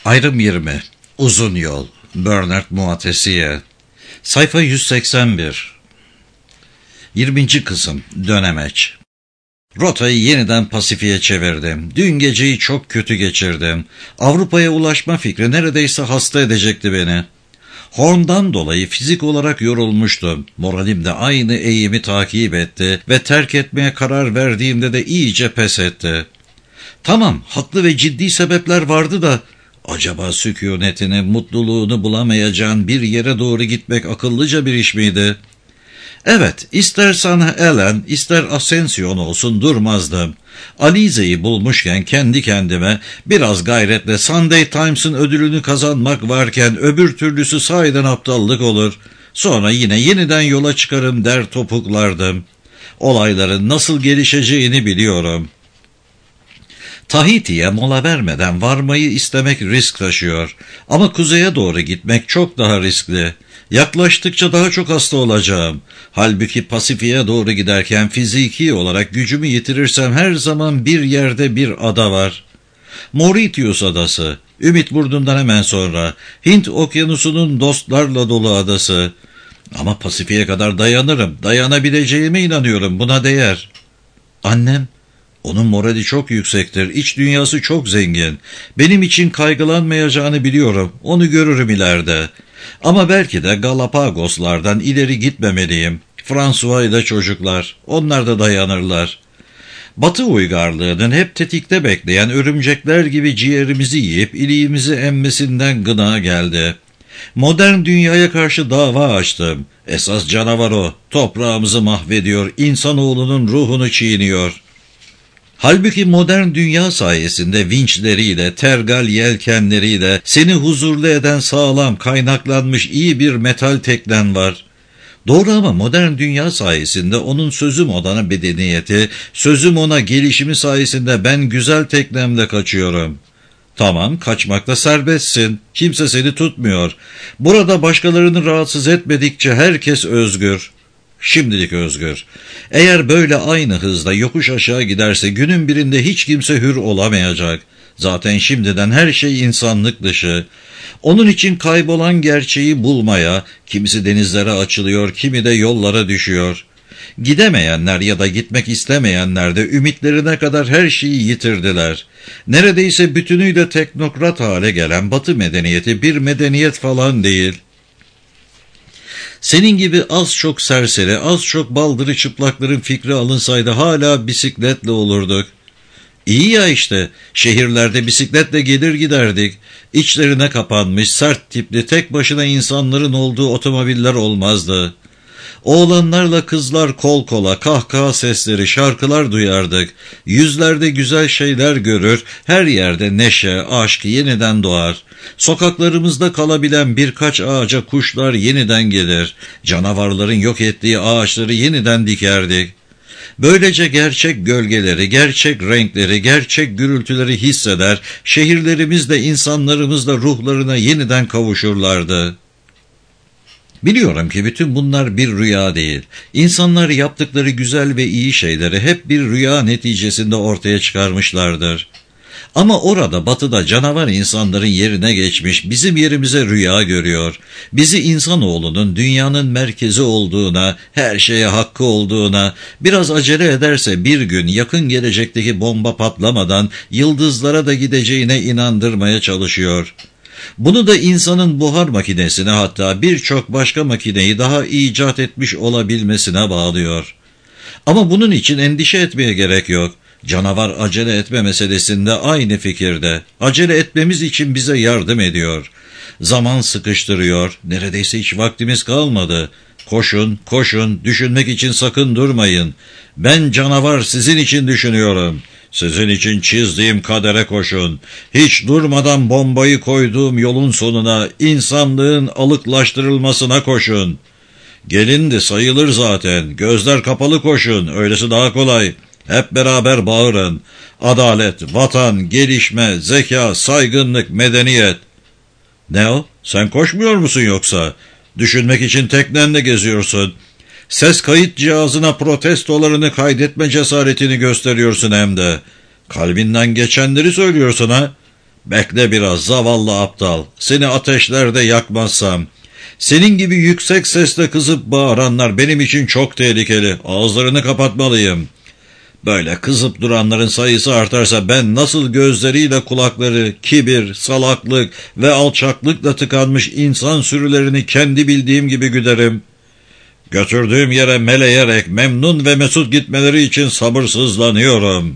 Ayrım 20. Uzun Yol. Bernard Moitessier. Sayfa 181. 20. kısım. Dönemeç. Rotayı yeniden Pasifik'e çevirdim. Dün geceyi çok kötü geçirdim. Avrupa'ya ulaşma fikri neredeyse hasta edecekti beni. Horn'dan dolayı fizik olarak yorulmuştum. Moralim de aynı eğimi takip etti ve terk etmeye karar verdiğimde de iyice pes etti. Tamam, haklı ve ciddi sebepler vardı da, acaba sükunetini, mutluluğunu bulamayacağın bir yere doğru gitmek akıllıca bir iş miydi? Evet, ister San Helen, ister Ascension olsun durmazdım. Alize'yi bulmuşken kendi kendime biraz gayretle Sunday Times'ın ödülünü kazanmak varken öbür türlüsü sahiden aptallık olur. Sonra yeniden yola çıkarım der topuklardım. Olayların nasıl gelişeceğini biliyorum. Tahiti'ye mola vermeden varmayı istemek risk taşıyor. Ama kuzeye doğru gitmek çok daha riskli. Yaklaştıkça daha çok hasta olacağım. Halbuki Pasifik'e doğru giderken fiziki olarak gücümü yitirirsem her zaman bir yerde bir ada var. Mauritius adası, Ümit Burnu'ndan hemen sonra, Hint okyanusunun dostlarla dolu adası. Ama Pasifik'e kadar dayanırım, dayanabileceğime inanıyorum, buna değer. Annem? Onun morali çok yüksektir, iç dünyası çok zengin. Benim için kaygılanmayacağını biliyorum, onu görürüm ileride. Ama belki de Galapagoslardan ileri gitmemeliyim. François ile çocuklar, onlar da dayanırlar. Batı uygarlığının hep tetikte bekleyen örümcekler gibi ciğerimizi yiyip iliğimizi emmesinden gına geldi. Modern dünyaya karşı dava açtım. Esas canavar o, toprağımızı mahvediyor, insanoğlunun ruhunu çiğniyor. Halbuki modern dünya sayesinde vinçleriyle, tergal yelkenleriyle seni huzurlu eden sağlam, kaynaklanmış iyi bir metal teknen var. Doğru ama modern dünya sayesinde onun sözüm odana bedeniyeti, sözüm ona gelişimi sayesinde ben güzel teknemle kaçıyorum. Tamam, kaçmakta serbestsin. Kimse seni tutmuyor. Burada başkalarını rahatsız etmedikçe herkes özgür. Şimdilik özgür. Eğer böyle aynı hızda yokuş aşağı giderse günün birinde hiç kimse hür olamayacak. Zaten şimdiden her şey insanlık dışı. Onun için kaybolan gerçeği bulmaya, kimisi denizlere açılıyor, kimi de yollara düşüyor. Gidemeyenler ya da gitmek istemeyenler de ümitlerine kadar her şeyi yitirdiler. Neredeyse bütünüyle teknokrat hale gelen Batı medeniyeti bir medeniyet falan değil. Senin gibi az çok serseri, az çok baldırı çıplakların fikri alınsaydı hala bisikletle olurduk. İyi ya işte, şehirlerde bisikletle gelir giderdik. İçlerine kapanmış, sert tipli, tek başına insanların olduğu otomobiller olmazdı. Oğlanlarla kızlar kol kola, kahkaha sesleri, şarkılar duyardık. Yüzlerde güzel şeyler görür, her yerde neşe, aşk yeniden doğar. Sokaklarımızda kalabilen birkaç ağaca kuşlar yeniden gelir. Canavarların yok ettiği ağaçları yeniden dikerdik. Böylece gerçek gölgeleri, gerçek renkleri, gerçek gürültüleri hisseder, şehirlerimizde insanlarımızla ruhlarına yeniden kavuşurlardı. Biliyorum ki bütün bunlar bir rüya değil. İnsanlar yaptıkları güzel ve iyi şeyleri hep bir rüya neticesinde ortaya çıkarmışlardır. Ama orada batıda canavar insanların yerine geçmiş, bizim yerimize rüya görüyor. Bizi insanoğlunun dünyanın merkezi olduğuna, her şeye hakkı olduğuna, biraz acele ederse bir gün yakın gelecekteki bomba patlamadan yıldızlara da gideceğine inandırmaya çalışıyor. Bunu da insanın buhar makinesine, hatta birçok başka makineyi daha icat etmiş olabilmesine bağlıyor. Ama bunun için endişe etmeye gerek yok. Canavar acele etme meselesinde aynı fikirde. Acele etmemiz için bize yardım ediyor. Zaman sıkıştırıyor. Neredeyse hiç vaktimiz kalmadı. Koşun, koşun, düşünmek için sakın durmayın. Ben canavar sizin için düşünüyorum. Sizin için çizdiğim kadere koşun. Hiç durmadan bombayı koyduğum yolun sonuna, insanlığın alıklaştırılmasına koşun. Gelindi sayılır zaten. Gözler kapalı koşun. Öylesi daha kolay. Hep beraber bağırın. Adalet, vatan, gelişme, zeka, saygınlık, medeniyet. Ne o? Sen koşmuyor musun yoksa? Düşünmek için teknenle geziyorsun. Ses kayıt cihazına protestolarını kaydetme cesaretini gösteriyorsun hem de. Kalbinden geçenleri söylüyorsun ha? Bekle biraz zavallı aptal, seni ateşlerde yakmazsam. Senin gibi yüksek sesle kızıp bağıranlar benim için çok tehlikeli, ağızlarını kapatmalıyım. Böyle kızıp duranların sayısı artarsa ben nasıl gözleriyle kulakları, kibir, salaklık ve alçaklıkla tıkanmış insan sürülerini kendi bildiğim gibi güderim. Götürdüğüm yere meleyerek memnun ve mesut gitmeleri için sabırsızlanıyorum.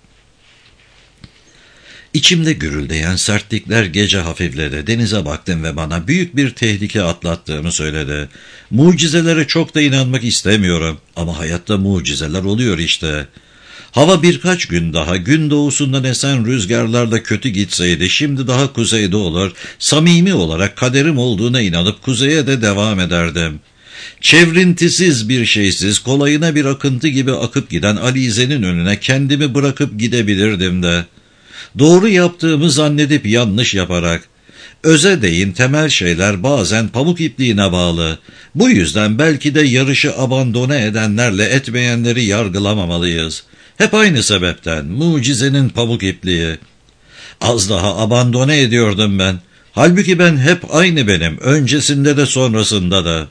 İçimde gürüldeyen sertlikler gece hafifledi. Denize baktım ve bana büyük bir tehlike atlattığımı söyledi. Mucizelere çok da inanmak istemiyorum ama hayatta mucizeler oluyor işte. Hava birkaç gün daha gün doğusundan esen rüzgarlarla kötü gitseydi şimdi daha kuzeyde olur, samimi olarak kaderim olduğuna inanıp kuzeye de devam ederdim. Çevrintisiz bir şeysiz, kolayına bir akıntı gibi akıp giden Alize'nin önüne kendimi bırakıp gidebilirdim de. Doğru yaptığımı zannedip yanlış yaparak. Öze değin temel şeyler bazen pamuk ipliğine bağlı. Bu yüzden belki de yarışı abandone edenlerle etmeyenleri yargılamamalıyız. Hep aynı sebepten, mucizenin pamuk ipliği. Az daha abandone ediyordum ben. Halbuki ben hep aynı benim, öncesinde de sonrasında da.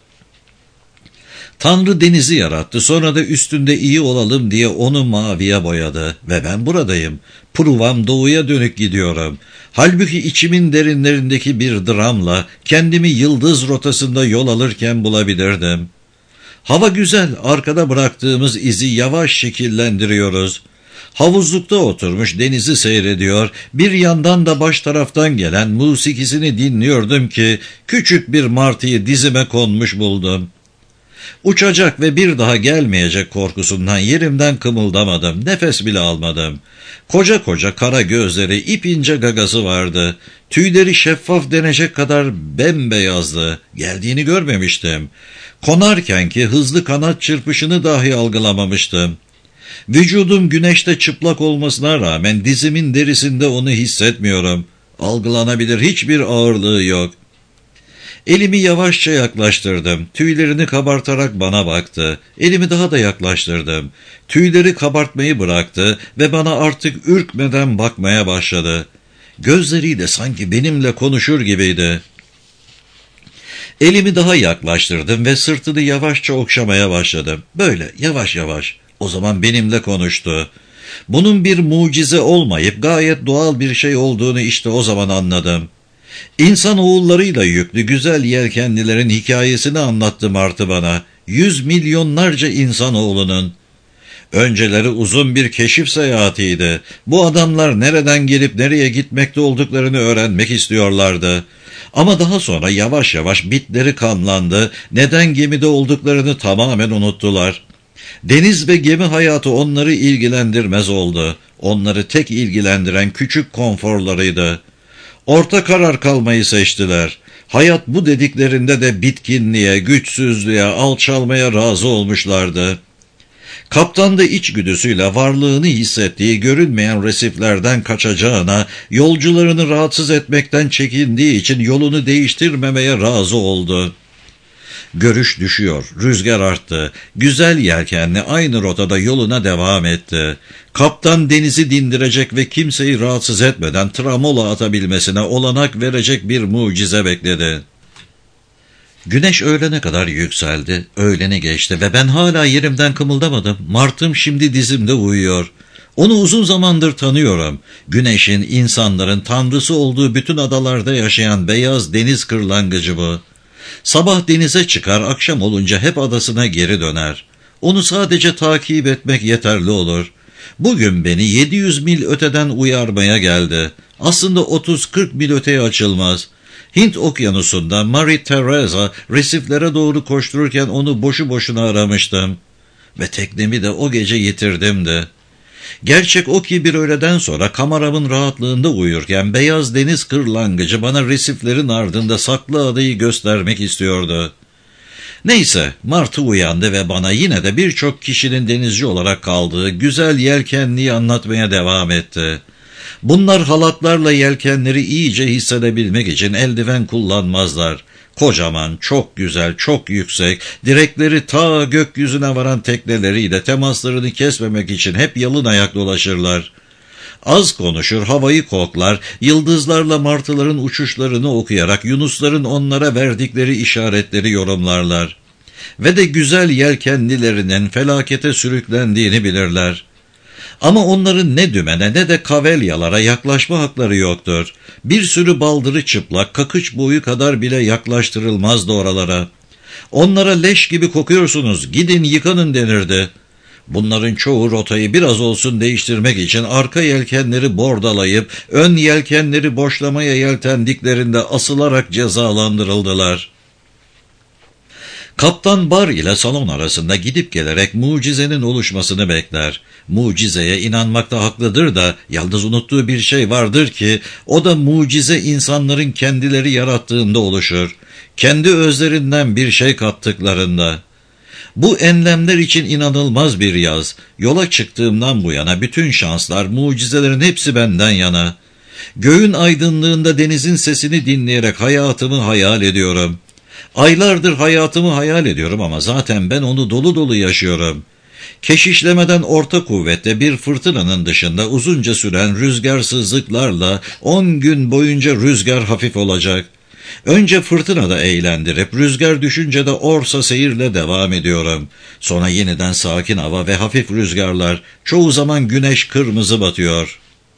Tanrı denizi yarattı, sonra da üstünde iyi olalım diye onu maviye boyadı ve ben buradayım. Pruvam doğuya dönük gidiyorum. Halbuki içimin derinlerindeki bir dramla kendimi yıldız rotasında yol alırken bulabilirdim. Hava güzel, arkada bıraktığımız izi yavaş şekillendiriyoruz. Havuzlukta oturmuş denizi seyrediyor, bir yandan da baş taraftan gelen musikisini dinliyordum ki küçük bir martıyı dizime konmuş buldum. Uçacak ve bir daha gelmeyecek korkusundan yerimden kımıldamadım, nefes bile almadım. Koca koca kara gözleri, ipince gagası vardı. Tüyleri şeffaf denecek kadar bembeyazdı. Geldiğini görmemiştim. Konarkenki hızlı kanat çırpışını dahi algılamamıştım. Vücudum güneşte çıplak olmasına rağmen dizimin derisinde onu hissetmiyorum. Algılanabilir hiçbir ağırlığı yok. Elimi yavaşça yaklaştırdım. Tüylerini kabartarak bana baktı. Elimi daha da yaklaştırdım. Tüyleri kabartmayı bıraktı ve bana artık ürkmeden bakmaya başladı. Gözleriyle sanki benimle konuşur gibiydi. Elimi daha yaklaştırdım ve sırtını yavaşça okşamaya başladım. Böyle yavaş yavaş. O zaman benimle konuştu. Bunun bir mucize olmayıp gayet doğal bir şey olduğunu işte o zaman anladım. İnsan oğullarıyla yüklü güzel yelkenlilerin hikayesini anlattı Martı bana. 100 milyonlarca insanoğlunun. Önceleri uzun bir keşif seyahatiydi. Bu adamlar nereden gelip nereye gitmekte olduklarını öğrenmek istiyorlardı. Ama daha sonra yavaş yavaş bitleri kanlandı, neden gemide olduklarını tamamen unuttular. Deniz ve gemi hayatı onları ilgilendirmez oldu. Onları tek ilgilendiren küçük konforlarıydı. Orta karar kalmayı seçtiler. Hayat bu dediklerinde de bitkinliğe, güçsüzlüğe, alçalmaya razı olmuşlardı. Kaptan da içgüdüsüyle varlığını hissettiği görünmeyen resiflerden kaçacağına, yolcularını rahatsız etmekten çekindiği için yolunu değiştirmemeye razı oldu. Görüş düşüyor, rüzgar arttı. Güzel yelkenli aynı rotada yoluna devam etti. Kaptan denizi dindirecek ve kimseyi rahatsız etmeden tramola atabilmesine olanak verecek bir mucize bekledi. Güneş öğlene kadar yükseldi, öğleni geçti ve ben hala yerimden kımıldamadım. Martım şimdi dizimde uyuyor. Onu uzun zamandır tanıyorum. Güneşin, insanların tanrısı olduğu bütün adalarda yaşayan beyaz deniz kırlangıcı bu. Sabah denize çıkar, akşam olunca hep adasına geri döner. Onu sadece takip etmek yeterli olur. Bugün beni 700 mil öteden uyarmaya geldi. Aslında 30-40 mil öteye açılmaz. Hint okyanusunda Marie Teresa resiflere doğru koştururken onu boşu boşuna aramıştım. Ve teknemi de o gece yitirdim de. Gerçek o ki bir öğleden sonra kameramın rahatlığında uyurken beyaz deniz kırlangıcı bana resiflerin ardında saklı adayı göstermek istiyordu. Neyse, Martı uyandı ve bana yine de birçok kişinin denizci olarak kaldığı güzel yelkenliği anlatmaya devam etti. Bunlar halatlarla yelkenleri iyice hissedebilmek için eldiven kullanmazlar. Kocaman, çok güzel, çok yüksek, direkleri ta gökyüzüne varan tekneleriyle temaslarını kesmemek için hep yalın ayak dolaşırlar. Az konuşur, havayı koklar, yıldızlarla martıların uçuşlarını okuyarak yunusların onlara verdikleri işaretleri yorumlarlar. Ve de güzel yelkenlilerinin felakete sürüklendiğini bilirler. Ama onların ne dümene ne de kavelyalara yaklaşma hakları yoktur. Bir sürü baldırı çıplak, kakıç boyu kadar bile yaklaştırılmazdı oralara. Onlara leş gibi kokuyorsunuz, gidin yıkanın denirdi. Bunların çoğu rotayı biraz olsun değiştirmek için arka yelkenleri bordalayıp ön yelkenleri boşlamaya yeltendiklerinde asılarak cezalandırıldılar. Kaptan bar ile salon arasında gidip gelerek mucizenin oluşmasını bekler. Mucizeye inanmakta haklıdır da yalnız unuttuğu bir şey vardır ki o da mucize insanların kendileri yarattığında oluşur. Kendi özlerinden bir şey kattıklarında. Bu enlemler için inanılmaz bir yaz. Yola çıktığımdan bu yana bütün şanslar, mucizelerin hepsi benden yana. Göğün aydınlığında denizin sesini dinleyerek hayatımı hayal ediyorum. Aylardır hayatımı hayal ediyorum ama zaten ben onu dolu dolu yaşıyorum. Keşişlemeden orta kuvvette bir fırtınanın dışında uzunca süren rüzgarsızlıklarla 10 gün boyunca rüzgar hafif olacak. Önce fırtınada eğlendirip rüzgar düşünce de orsa seyirle devam ediyorum. Sonra yeniden sakin hava ve hafif rüzgarlar, çoğu zaman güneş kırmızı batıyor.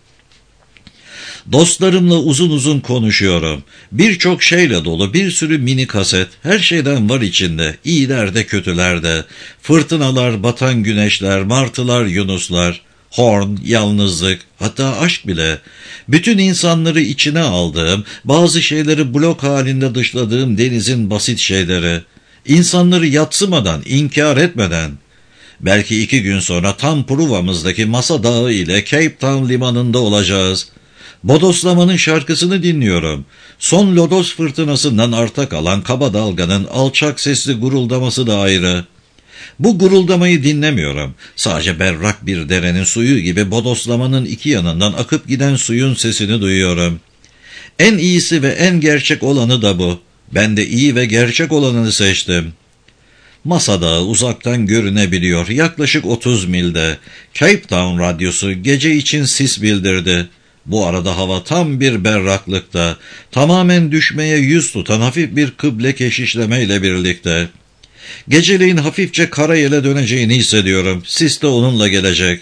Dostlarımla uzun uzun konuşuyorum. Birçok şeyle dolu bir sürü mini kaset, her şeyden var içinde, iyiler de kötüler de. Fırtınalar, batan güneşler, martılar, yunuslar, horn, yalnızlık, hatta aşk bile. Bütün insanları içine aldığım, bazı şeyleri blok halinde dışladığım denizin basit şeyleri. İnsanları yadsımadan, inkar etmeden. Belki 2 gün sonra tam Pruva'mızdaki Masa Dağı ile Cape Town limanında olacağız. Bodoslamanın şarkısını dinliyorum. Son lodos fırtınasından arta kalan kaba dalganın alçak sesli guruldaması da ayrı. Bu guruldamayı dinlemiyorum. Sadece berrak bir derenin suyu gibi bodoslamanın iki yanından akıp giden suyun sesini duyuyorum. En iyisi ve en gerçek olanı da bu. Ben de iyi ve gerçek olanını seçtim. Masa Dağı uzaktan görünebiliyor, yaklaşık 30 milde. Cape Town radyosu gece için sis bildirdi. Bu arada hava tam bir berraklıkta, tamamen düşmeye yüz tutan hafif bir kıble keşişlemeyle birlikte. Geceleyin hafifçe karayele döneceğini hissediyorum. Sis de onunla gelecek.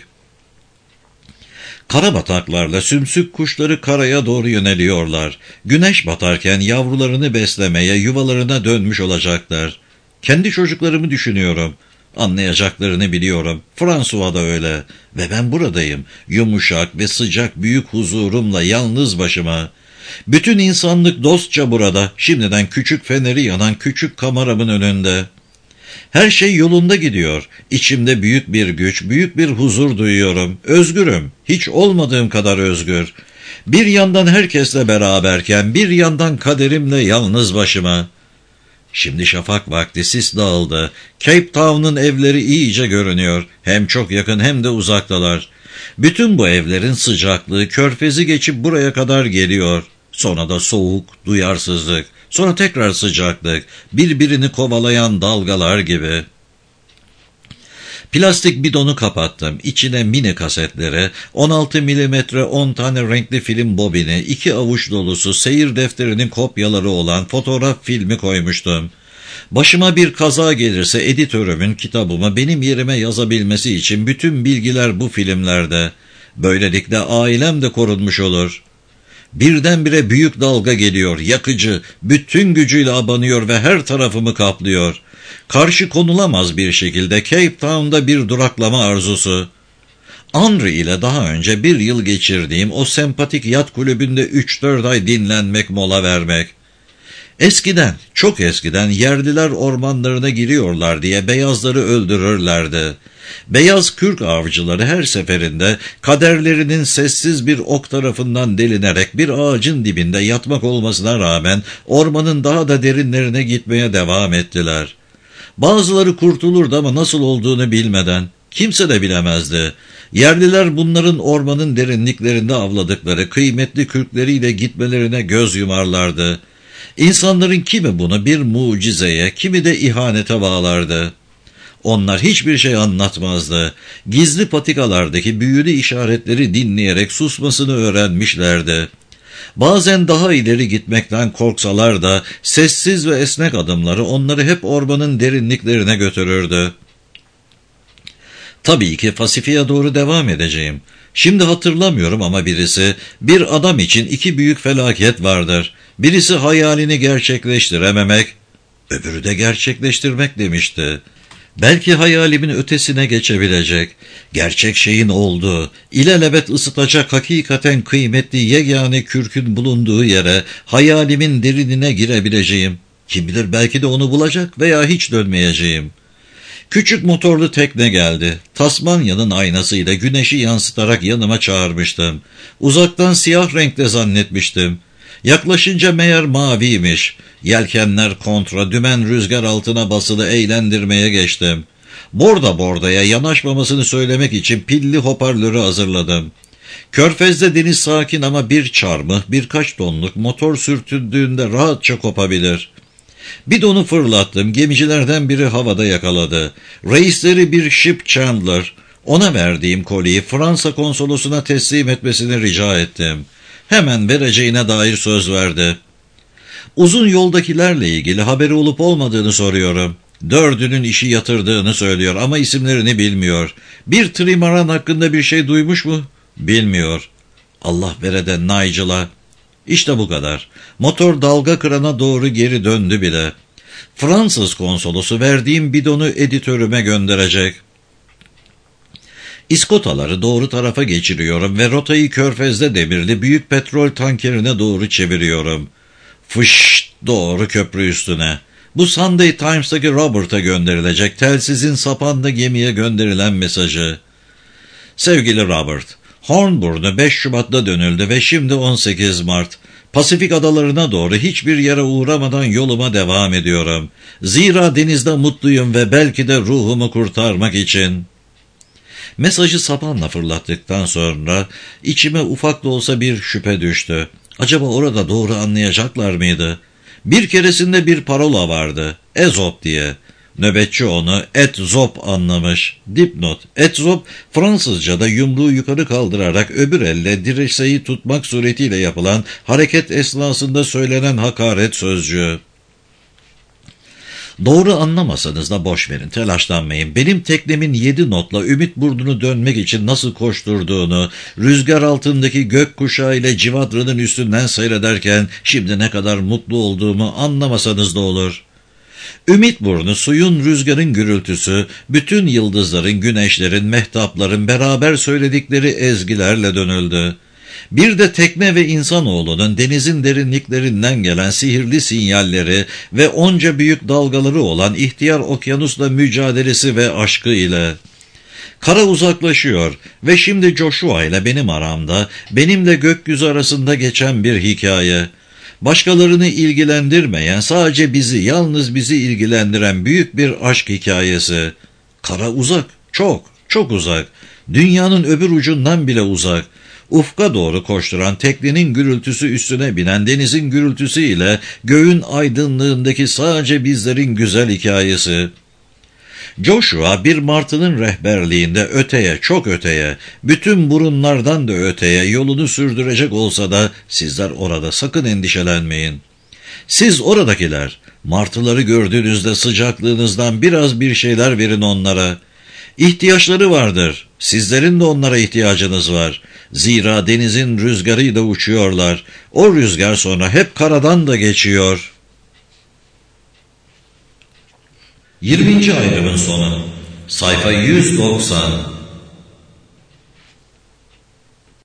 Karabataklarla sümsük kuşları karaya doğru yöneliyorlar. Güneş batarken yavrularını beslemeye, yuvalarına dönmüş olacaklar. Kendi çocuklarımı düşünüyorum. Anlayacaklarını biliyorum. François da öyle. Ve ben buradayım. Yumuşak ve sıcak büyük huzurumla yalnız başıma. Bütün insanlık dostça burada. Şimdiden küçük feneri yanan küçük kameramın önünde. Her şey yolunda gidiyor. İçimde büyük bir güç, büyük bir huzur duyuyorum. Özgürüm. Hiç olmadığım kadar özgür. Bir yandan herkesle beraberken, bir yandan kaderimle yalnız başıma. Şimdi şafak vakti, sis dağıldı. Cape Town'un evleri iyice görünüyor. Hem çok yakın hem de uzaktalar. Bütün bu evlerin sıcaklığı körfezi geçip buraya kadar geliyor. Sonra da soğuk, duyarsızlık. Sonra tekrar sıcaklık. Birbirini kovalayan dalgalar gibi. Plastik bidonu kapattım. İçine mini kasetleri, 16 milimetre 10 tane renkli film bobini, 2 avuç dolusu seyir defterinin kopyaları olan fotoğraf filmi koymuştum. Başıma bir kaza gelirse editörümün kitabımı benim yerime yazabilmesi için bütün bilgiler bu filmlerde. Böylelikle ailem de korunmuş olur. Birdenbire büyük dalga geliyor, yakıcı, bütün gücüyle abanıyor ve her tarafımı kaplıyor. Karşı konulamaz bir şekilde Cape Town'da bir duraklama arzusu. Henry ile daha önce 1 yıl geçirdiğim o sempatik yat kulübünde 3-4 ay dinlenmek, mola vermek. Eskiden, çok eskiden yerliler ormanlarına giriyorlar diye beyazları öldürürlerdi. Beyaz kürk avcıları her seferinde kaderlerinin sessiz bir ok tarafından delinerek bir ağacın dibinde yatmak olmasına rağmen ormanın daha da derinlerine gitmeye devam ettiler. Bazıları kurtulurdu ama nasıl olduğunu bilmeden. Kimse de bilemezdi. Yerliler bunların ormanın derinliklerinde avladıkları kıymetli kürkleriyle gitmelerine göz yumarlardı. İnsanların kimi bunu bir mucizeye, kimi de ihanete bağlardı. Onlar hiçbir şey anlatmazdı. Gizli patikalardaki büyülü işaretleri dinleyerek susmasını öğrenmişlerdi. Bazen daha ileri gitmekten korksalar da sessiz ve esnek adımları onları hep ormanın derinliklerine götürürdü. Tabii ki Pasifik'e doğru devam edeceğim. Şimdi hatırlamıyorum ama bir adam için iki büyük felaket vardır. Birisi hayalini gerçekleştirememek, öbürü de gerçekleştirmek demişti. Belki hayalimin ötesine geçebilecek, gerçek şeyin olduğu, ilelebet ısıtacak hakikaten kıymetli yegane kürkün bulunduğu yere, hayalimin derinine girebileceğim. Kim bilir belki de onu bulacak veya hiç dönmeyeceğim. Küçük motorlu tekne geldi. Tasmanya'nın aynasıyla güneşi yansıtarak yanıma çağırmıştım. Uzaktan siyah renkte zannetmiştim. Yaklaşınca meğer maviymiş. Yelkenler kontra, dümen rüzgar altına basılı eğlendirmeye geçtim. Bordaya yanaşmamasını söylemek için pilli hoparlörü hazırladım. Körfez'de deniz sakin ama bir çarmıh, birkaç tonluk motor sürtündüğünde rahatça kopabilir. Bidonu fırlattım, gemicilerden biri havada yakaladı. Reisleri bir Ship Chandler, ona verdiğim koliyi Fransa konsolosuna teslim etmesini rica ettim. Hemen vereceğine dair söz verdi. Uzun yoldakilerle ilgili haberi olup olmadığını soruyorum. 4'ünün işi yatırdığını söylüyor ama isimlerini bilmiyor. Bir trimaran hakkında bir şey duymuş mu? Bilmiyor. Allah vereden Nigel'a. İşte bu kadar. Motor dalga kırana doğru geri döndü bile. Fransız konsolosu verdiğim bidonu editörüme gönderecek. İskotaları doğru tarafa geçiriyorum ve rotayı Körfez'de demirli büyük petrol tankerine doğru çeviriyorum. Fışt, doğru köprü üstüne. Bu Sunday Times'taki Robert'a gönderilecek telsizin sapanda gemiye gönderilen mesajı. Sevgili Robert, Hornburnu 5 Şubat'ta dönüldü ve şimdi 18 Mart. Pasifik adalarına doğru hiçbir yere uğramadan yoluma devam ediyorum. Zira denizde mutluyum ve belki de ruhumu kurtarmak için. Mesajı sapanla fırlattıktan sonra içime ufak da olsa bir şüphe düştü. Acaba orada doğru anlayacaklar mıydı? Bir keresinde bir parola vardı. Ezop diye. Nöbetçi onu etzop anlamış. Dipnot. Etzop Fransızca'da yumruğu yukarı kaldırarak öbür elle dirseği tutmak suretiyle yapılan hareket esnasında söylenen hakaret sözcüğü. Doğru anlamasanız da boş verin, telaşlanmayın. Benim teknemin 7 notla Ümitburnu'nu dönmek için nasıl koşturduğunu, rüzgar altındaki gökkuşağı ile Civadra'nın üstünden seyrederken şimdi ne kadar mutlu olduğumu anlamasanız da olur. Ümitburnu suyun, rüzgarın gürültüsü, bütün yıldızların, güneşlerin, mehtapların beraber söyledikleri ezgilerle dönüldü. Bir de tekne ve insanoğlunun denizin derinliklerinden gelen sihirli sinyalleri ve onca büyük dalgaları olan ihtiyar okyanusla mücadelesi ve aşkı ile. Kara uzaklaşıyor ve şimdi Joshua ile benim aramda, benimle gökyüzü arasında geçen bir hikaye. Başkalarını ilgilendirmeyen, sadece bizi, yalnız bizi ilgilendiren büyük bir aşk hikayesi. Kara uzak, çok, çok uzak. Dünyanın öbür ucundan bile uzak. Ufka doğru koşturan teknenin gürültüsü üstüne binen denizin gürültüsü ile göğün aydınlığındaki sadece bizlerin güzel hikayesi. Joshua bir martının rehberliğinde öteye, çok öteye, bütün burunlardan da öteye yolunu sürdürecek olsa da sizler orada sakın endişelenmeyin. Siz oradakiler, martıları gördüğünüzde sıcaklığınızdan biraz bir şeyler verin onlara. İhtiyaçları vardır. Sizlerin de onlara ihtiyacınız var. Zira denizin rüzgarıyla uçuyorlar. O rüzgar sonra hep karadan da geçiyor. 20. ayrımın sonu. Sayfa 190.